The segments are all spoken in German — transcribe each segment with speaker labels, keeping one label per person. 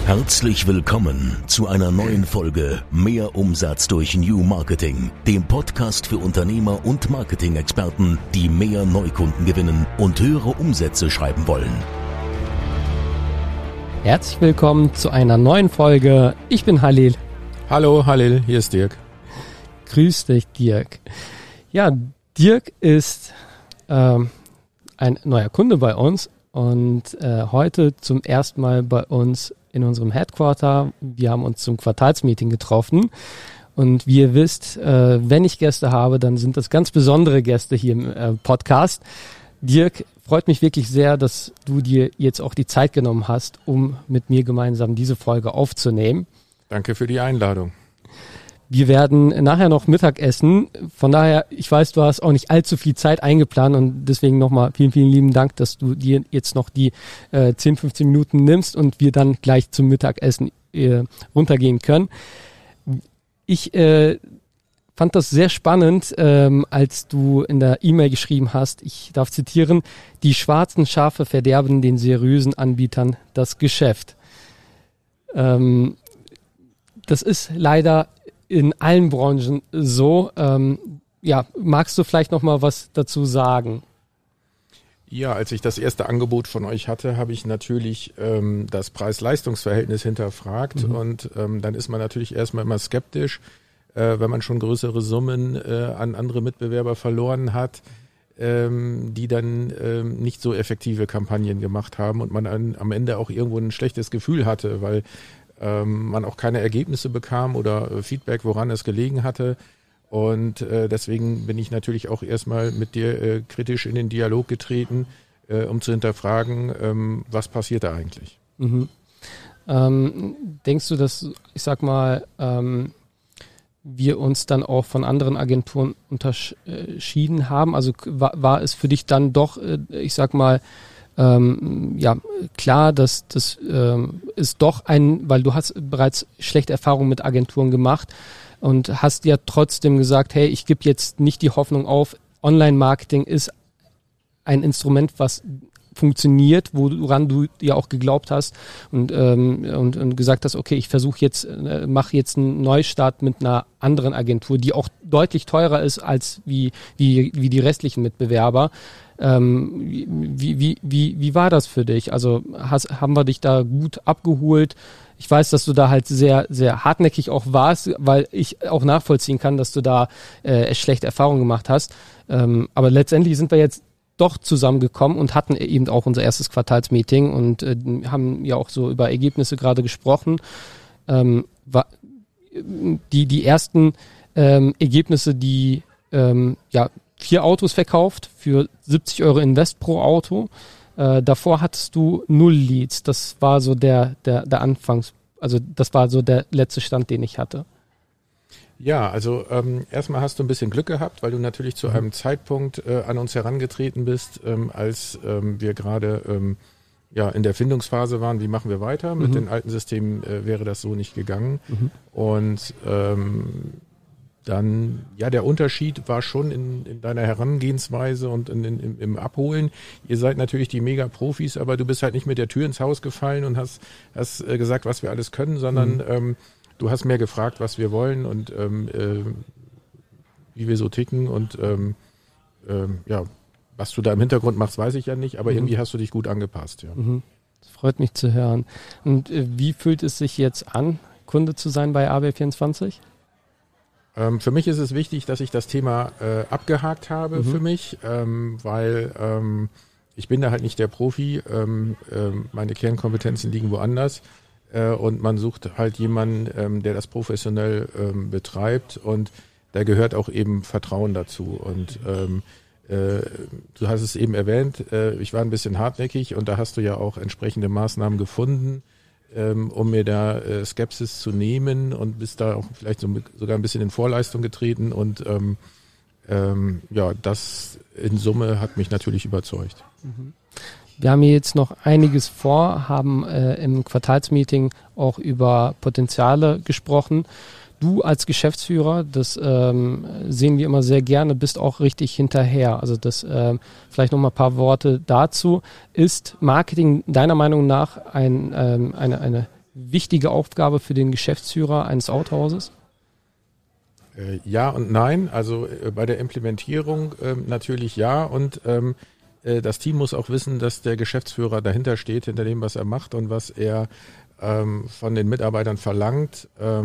Speaker 1: Herzlich willkommen zu einer neuen Folge Mehr Umsatz durch New Marketing, dem Podcast für Unternehmer und Marketing-Experten, die mehr Neukunden gewinnen und höhere Umsätze schreiben wollen.
Speaker 2: Herzlich willkommen zu einer neuen Folge. Ich bin Halil.
Speaker 3: Hallo Halil, hier ist Dirk.
Speaker 2: Grüß dich, Dirk. Ja, Dirk ist ein neuer Kunde bei uns und heute zum ersten Mal bei uns in unserem Headquarter. Wir haben uns zum Quartalsmeeting getroffen und wie ihr wisst, wenn ich Gäste habe, dann sind das ganz besondere Gäste hier im Podcast. Dirk, freut mich wirklich sehr, dass du dir jetzt auch die Zeit genommen hast, um mit mir gemeinsam diese Folge aufzunehmen.
Speaker 3: Danke für die Einladung.
Speaker 2: Wir werden nachher noch Mittag essen. Von daher, ich weiß, du hast auch nicht allzu viel Zeit eingeplant und deswegen nochmal vielen, vielen lieben Dank, dass du dir jetzt noch die 10, 15 Minuten nimmst und wir dann gleich zum Mittagessen runtergehen können. Ich fand das sehr spannend, als du in der E-Mail geschrieben hast, ich darf zitieren, die schwarzen Schafe verderben den seriösen Anbietern das Geschäft. Das ist leider in allen Branchen so. Magst du vielleicht noch mal was dazu sagen?
Speaker 3: Ja, als ich das erste Angebot von euch hatte, habe ich natürlich das Preis-Leistungs-Verhältnis hinterfragt und dann ist man natürlich erstmal immer skeptisch, wenn man schon größere Summen an andere Mitbewerber verloren hat, die dann nicht so effektive Kampagnen gemacht haben und man am Ende auch irgendwo ein schlechtes Gefühl hatte, weil man auch keine Ergebnisse bekam oder Feedback, woran es gelegen hatte. Und deswegen bin ich natürlich auch erstmal mit dir kritisch in den Dialog getreten, um zu hinterfragen, was passiert da eigentlich.
Speaker 2: Mhm. Denkst du, dass, ich sag mal, wir uns dann auch von anderen Agenturen unterschieden haben? Also war es für dich dann doch, ich sag mal, klar, das ist doch weil du hast bereits schlechte Erfahrungen mit Agenturen gemacht und hast ja trotzdem gesagt, hey, ich gebe jetzt nicht die Hoffnung auf, Online-Marketing ist ein Instrument, was funktioniert, woran du ja auch geglaubt hast und gesagt hast, okay, ich mache jetzt einen Neustart mit einer anderen Agentur, die auch deutlich teurer ist als wie die restlichen Mitbewerber. Wie war das für dich? Also haben wir dich da gut abgeholt? Ich weiß, dass du da halt sehr, sehr hartnäckig auch warst, weil ich auch nachvollziehen kann, dass du da schlechte Erfahrungen gemacht hast. Aber letztendlich sind wir jetzt doch zusammengekommen und hatten eben auch unser erstes Quartalsmeeting und haben ja auch so über Ergebnisse gerade gesprochen. Die ersten Ergebnisse, die 4 Autos verkauft für 70 € Invest pro Auto. Davor hattest du 0 Leads. Das war so der Anfangs, also das war so der letzte Stand, den ich hatte.
Speaker 3: Ja, also erstmal hast du ein bisschen Glück gehabt, weil du natürlich zu einem Zeitpunkt an uns herangetreten bist, als wir gerade in der Findungsphase waren, wie machen wir weiter. Mit den alten Systemen wäre das so nicht gegangen. Und dann, der Unterschied war schon in deiner Herangehensweise und im Abholen. Ihr seid natürlich die Mega-Profis, aber du bist halt nicht mit der Tür ins Haus gefallen und hast gesagt, was wir alles können, sondern du hast mehr gefragt, was wir wollen und wie wir so ticken und was du da im Hintergrund machst, weiß ich ja nicht, aber irgendwie hast du dich gut angepasst. Ja.
Speaker 2: Das freut mich zu hören. Und wie fühlt es sich jetzt an, Kunde zu sein bei AB24?
Speaker 3: Für mich ist es wichtig, dass ich das Thema abgehakt habe für mich, weil ich bin da halt nicht der Profi, meine Kernkompetenzen liegen woanders und man sucht halt jemanden, der das professionell betreibt und da gehört auch eben Vertrauen dazu und du hast es eben erwähnt, ich war ein bisschen hartnäckig und da hast du ja auch entsprechende Maßnahmen gefunden, um mir da Skepsis zu nehmen und bist da auch vielleicht sogar ein bisschen in Vorleistung getreten und das in Summe hat mich natürlich überzeugt.
Speaker 2: Wir haben hier jetzt noch einiges vor, haben im Quartalsmeeting auch über Potenziale gesprochen. Du als Geschäftsführer, das sehen wir immer sehr gerne, bist auch richtig hinterher. Also das vielleicht noch mal ein paar Worte dazu. Ist Marketing deiner Meinung nach eine wichtige Aufgabe für den Geschäftsführer eines Autohauses?
Speaker 3: Ja und nein. Also bei der Implementierung natürlich ja. Und das Team muss auch wissen, dass der Geschäftsführer dahinter steht, hinter dem, was er macht und was er von den Mitarbeitern verlangt.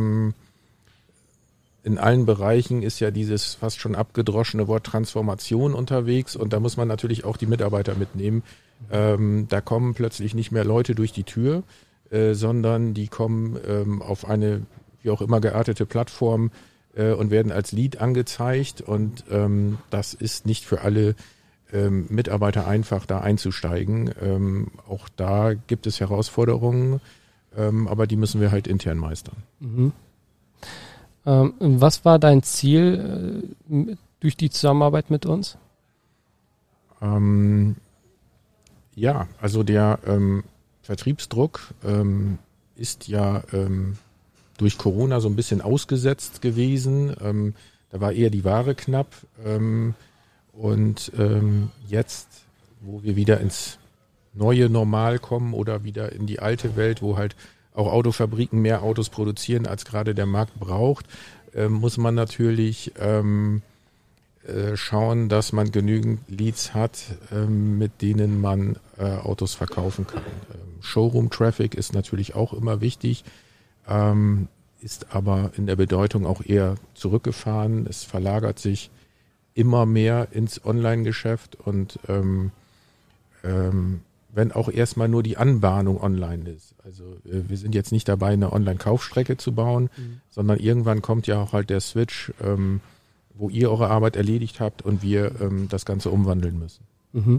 Speaker 3: In allen Bereichen ist ja dieses fast schon abgedroschene Wort Transformation unterwegs und da muss man natürlich auch die Mitarbeiter mitnehmen. Da kommen plötzlich nicht mehr Leute durch die Tür, sondern die kommen auf eine wie auch immer geartete Plattform und werden als Lead angezeigt und das ist nicht für alle Mitarbeiter einfach, da einzusteigen. Auch da gibt es Herausforderungen, aber die müssen wir halt intern meistern.
Speaker 2: Mhm. Was war dein Ziel durch die Zusammenarbeit mit uns?
Speaker 3: Ja, also der Vertriebsdruck ist ja durch Corona so ein bisschen ausgesetzt gewesen. Da war eher die Ware knapp. Und jetzt, wo wir wieder ins neue Normal kommen oder wieder in die alte Welt, wo halt auch Autofabriken mehr Autos produzieren, als gerade der Markt braucht, muss man natürlich schauen, dass man genügend Leads hat, mit denen man Autos verkaufen kann. Showroom-Traffic ist natürlich auch immer wichtig, ist aber in der Bedeutung auch eher zurückgefahren. Es verlagert sich immer mehr ins Online-Geschäft und wenn auch erstmal nur die Anbahnung online ist. Also wir sind jetzt nicht dabei, eine Online-Kaufstrecke zu bauen, sondern irgendwann kommt ja auch halt der Switch, wo ihr eure Arbeit erledigt habt und wir das Ganze umwandeln müssen.
Speaker 2: Mhm.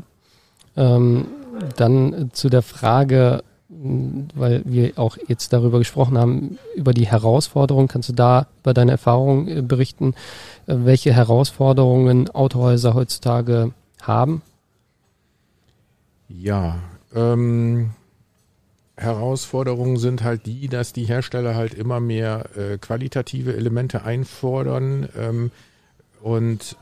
Speaker 2: Dann zu der Frage, weil wir auch jetzt darüber gesprochen haben, über die Herausforderungen. Kannst du da über deine Erfahrungen berichten, welche Herausforderungen Autohäuser heutzutage haben?
Speaker 3: Ja, Herausforderungen sind halt die, dass die Hersteller halt immer mehr qualitative Elemente einfordern und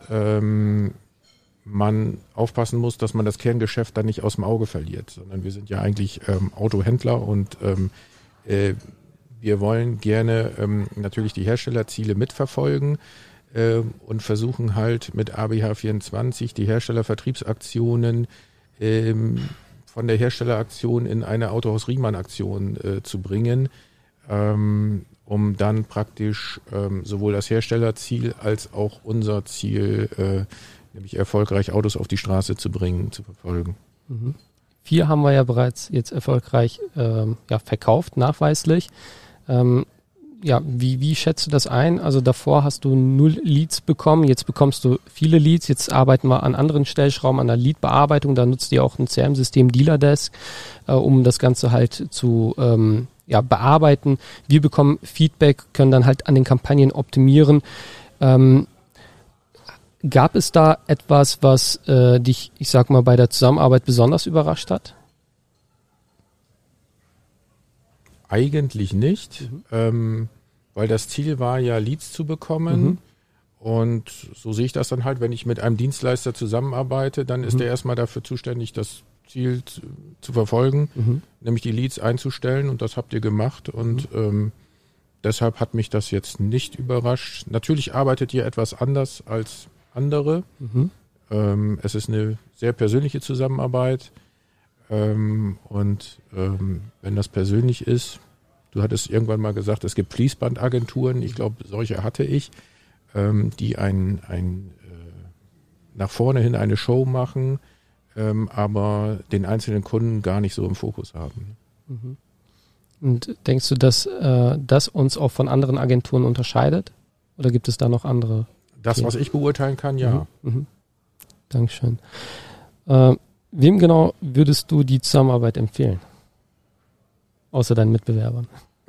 Speaker 3: man aufpassen muss, dass man das Kerngeschäft dann nicht aus dem Auge verliert, sondern wir sind ja eigentlich Autohändler und wir wollen gerne natürlich die Herstellerziele mitverfolgen und versuchen halt mit ABH24 die Herstellervertriebsaktionen von der Herstelleraktion in eine Autohaus-Riemann-Aktion zu bringen, um dann praktisch sowohl das Herstellerziel als auch unser Ziel, nämlich erfolgreich Autos auf die Straße zu bringen, zu verfolgen.
Speaker 2: 4 haben wir ja bereits jetzt erfolgreich verkauft, nachweislich. Wie schätzt du das ein? Also davor hast du 0 Leads bekommen, jetzt bekommst du viele Leads, jetzt arbeiten wir an anderen Stellschrauben, an der Lead-Bearbeitung, da nutzt ihr auch ein CRM-System, Dealer-Desk, um das Ganze halt zu bearbeiten. Wir bekommen Feedback, können dann halt an den Kampagnen optimieren. Gab es da etwas, was dich, ich sag mal, bei der Zusammenarbeit besonders überrascht hat?
Speaker 3: Eigentlich nicht, weil das Ziel war ja, Leads zu bekommen. Und so sehe ich das dann halt, wenn ich mit einem Dienstleister zusammenarbeite, dann ist der erstmal dafür zuständig, das Ziel zu verfolgen, nämlich die Leads einzustellen, und das habt ihr gemacht. Und deshalb hat mich das jetzt nicht überrascht. Natürlich arbeitet ihr etwas anders als andere. Es ist eine sehr persönliche Zusammenarbeit. Und wenn das persönlich ist, du hattest irgendwann mal gesagt, es gibt Fließbandagenturen, ich glaube, solche hatte ich, die nach vorne hin eine Show machen, aber den einzelnen Kunden gar nicht so im Fokus haben.
Speaker 2: Und denkst du, dass das uns auch von anderen Agenturen unterscheidet? Oder gibt es da noch andere?
Speaker 3: Das, was ich beurteilen kann, ja.
Speaker 2: Dankeschön. Wem genau würdest du die Zusammenarbeit empfehlen? Außer deinen Mitbewerbern.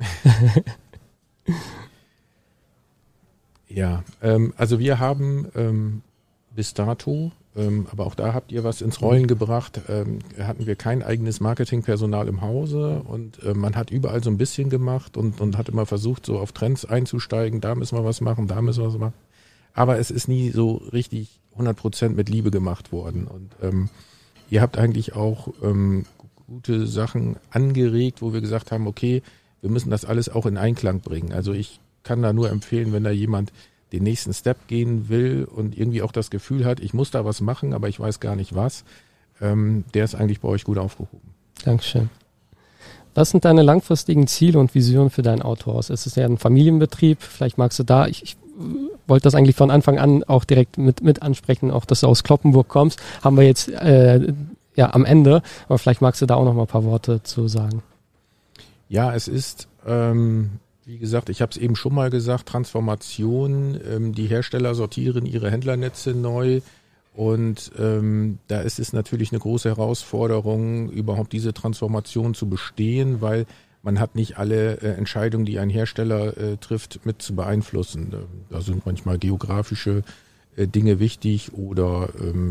Speaker 3: Ja, also wir haben bis dato, aber auch da habt ihr was ins Rollen gebracht, hatten wir kein eigenes Marketingpersonal im Hause, und man hat überall so ein bisschen gemacht und hat immer versucht, so auf Trends einzusteigen, da müssen wir was machen, da müssen wir was machen. Aber es ist nie so richtig 100% mit Liebe gemacht worden, und ihr habt eigentlich auch gute Sachen angeregt, wo wir gesagt haben, okay, wir müssen das alles auch in Einklang bringen. Also ich kann da nur empfehlen, wenn da jemand den nächsten Step gehen will und irgendwie auch das Gefühl hat, ich muss da was machen, aber ich weiß gar nicht was, der ist eigentlich bei euch gut aufgehoben.
Speaker 2: Dankeschön. Was sind deine langfristigen Ziele und Visionen für dein Autohaus? Es ist ja ein Familienbetrieb, vielleicht magst du da, ich wollte das eigentlich von Anfang an auch direkt mit ansprechen, auch dass du aus Cloppenburg kommst, haben wir jetzt am Ende, aber vielleicht magst du da auch noch mal ein paar Worte zu sagen.
Speaker 3: Ja, es ist, wie gesagt, ich habe es eben schon mal gesagt, Transformation, die Hersteller sortieren ihre Händlernetze neu und da ist es natürlich eine große Herausforderung, überhaupt diese Transformation zu bestehen, weil man hat nicht alle Entscheidungen, die ein Hersteller trifft, mit zu beeinflussen. Da sind manchmal geografische Dinge wichtig oder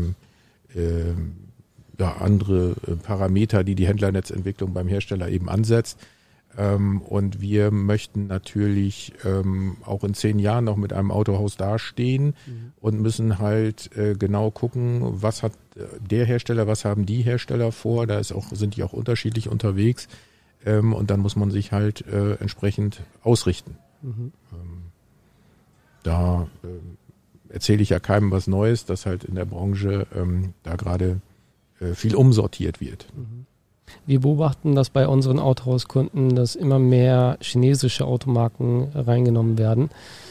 Speaker 3: andere Parameter, die die Händlernetzentwicklung beim Hersteller eben ansetzt. Und wir möchten natürlich auch in 10 Jahren noch mit einem Autohaus dastehen und müssen halt genau gucken, was hat der Hersteller, was haben die Hersteller vor. Da sind die auch unterschiedlich unterwegs. Und dann muss man sich halt entsprechend ausrichten. Da erzähle ich ja keinem was Neues, dass halt in der Branche da gerade viel umsortiert wird.
Speaker 2: Wir beobachten das bei unseren Autohauskunden, dass immer mehr chinesische Automarken reingenommen werden.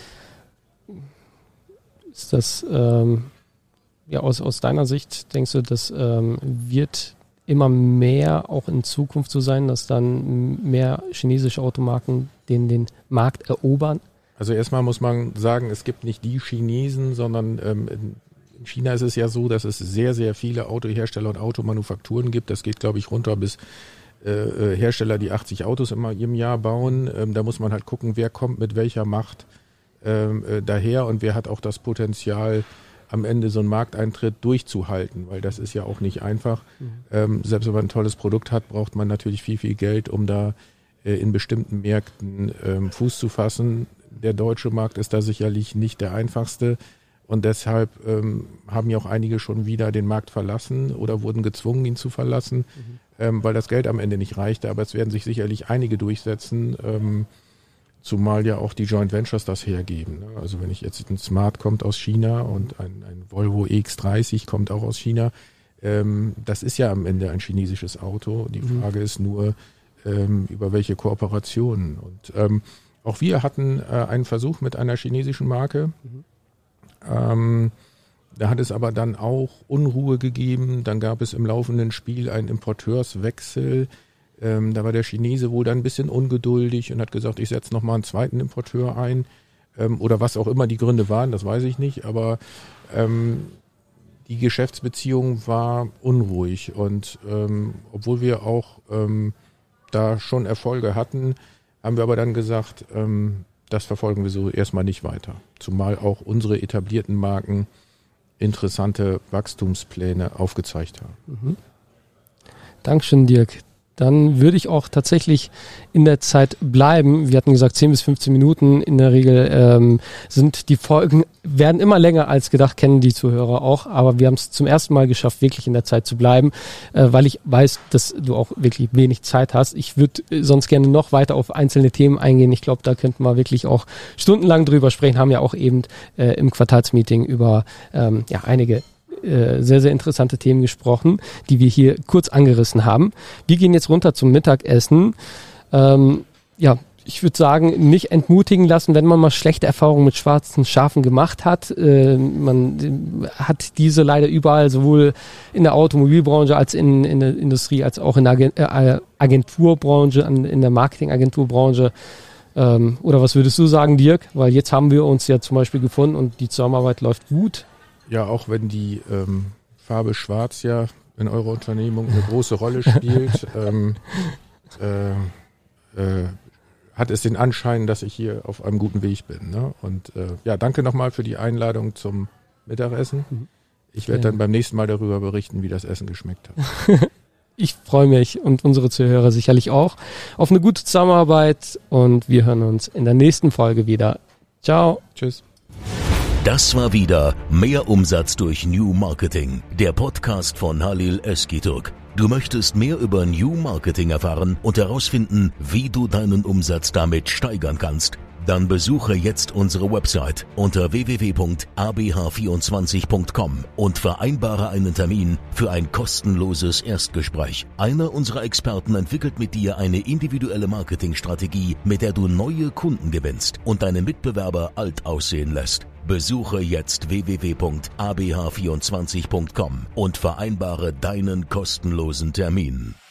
Speaker 2: Ist das aus deiner Sicht, denkst du, das wird immer mehr auch in Zukunft so sein, dass dann mehr chinesische Automarken den Markt erobern?
Speaker 3: Also erstmal muss man sagen, es gibt nicht die Chinesen, sondern in China ist es ja so, dass es sehr, sehr viele Autohersteller und Automanufakturen gibt. Das geht, glaube ich, runter bis Hersteller, die 80 Autos im Jahr bauen. Da muss man halt gucken, wer kommt mit welcher Macht daher und wer hat auch das Potenzial, am Ende so einen Markteintritt durchzuhalten, weil das ist ja auch nicht einfach. Selbst wenn man ein tolles Produkt hat, braucht man natürlich viel, viel Geld, um da in bestimmten Märkten Fuß zu fassen. Der deutsche Markt ist da sicherlich nicht der einfachste. Und deshalb haben ja auch einige schon wieder den Markt verlassen oder wurden gezwungen, ihn zu verlassen, weil das Geld am Ende nicht reichte. Aber es werden sich sicherlich einige durchsetzen, zumal ja auch die Joint Ventures das hergeben. Ne? Also wenn ich jetzt, ein Smart kommt aus China und ein Volvo EX30 kommt auch aus China, das ist ja am Ende ein chinesisches Auto. Die Frage ist nur, über welche Kooperationen. Und auch wir hatten einen Versuch mit einer chinesischen Marke. Da hat es aber dann auch Unruhe gegeben. Dann gab es im laufenden Spiel einen Importeurswechsel. Da war der Chinese wohl dann ein bisschen ungeduldig und hat gesagt, ich setze nochmal einen zweiten Importeur ein. Oder was auch immer die Gründe waren, das weiß ich nicht. Aber die Geschäftsbeziehung war unruhig. Und obwohl wir auch da schon Erfolge hatten, haben wir aber dann gesagt, das verfolgen wir so erstmal nicht weiter. Zumal auch unsere etablierten Marken interessante Wachstumspläne aufgezeigt haben.
Speaker 2: Dankeschön, Dirk. Dann würde ich auch tatsächlich in der Zeit bleiben. Wir hatten gesagt 10 bis 15 Minuten. In der Regel sind die Folgen, werden immer länger als gedacht, kennen die Zuhörer auch. Aber wir haben es zum ersten Mal geschafft, wirklich in der Zeit zu bleiben, weil ich weiß, dass du auch wirklich wenig Zeit hast. Ich würde sonst gerne noch weiter auf einzelne Themen eingehen. Ich glaube, da könnten wir wirklich auch stundenlang drüber sprechen. Haben ja auch eben im Quartalsmeeting über einige sehr, sehr interessante Themen gesprochen, die wir hier kurz angerissen haben. Wir gehen jetzt runter zum Mittagessen. Ich würde sagen, nicht entmutigen lassen, wenn man mal schlechte Erfahrungen mit schwarzen Schafen gemacht hat. Man hat diese leider überall, sowohl in der Automobilbranche als in der Industrie, als auch in der Agenturbranche, in der Marketingagenturbranche. Oder was würdest du sagen, Dirk? Weil jetzt haben wir uns ja zum Beispiel gefunden und die Zusammenarbeit läuft gut.
Speaker 3: Ja, auch wenn die Farbe Schwarz ja in eurer Unternehmung eine große Rolle spielt, hat es den Anschein, dass ich hier auf einem guten Weg bin. Ne? Und danke nochmal für die Einladung zum Mittagessen. Ich werde dann beim nächsten Mal darüber berichten, wie das Essen geschmeckt hat.
Speaker 2: Ich freue mich und unsere Zuhörer sicherlich auch auf eine gute Zusammenarbeit und wir hören uns in der nächsten Folge wieder. Ciao.
Speaker 3: Tschüss.
Speaker 1: Das war wieder Mehr Umsatz durch New Marketing, der Podcast von Halil Özgitürk. Du möchtest mehr über New Marketing erfahren und herausfinden, wie du deinen Umsatz damit steigern kannst? Dann besuche jetzt unsere Website unter www.abh24.com und vereinbare einen Termin für ein kostenloses Erstgespräch. Einer unserer Experten entwickelt mit dir eine individuelle Marketingstrategie, mit der du neue Kunden gewinnst und deine Mitbewerber alt aussehen lässt. Besuche jetzt www.abh24.com und vereinbare deinen kostenlosen Termin.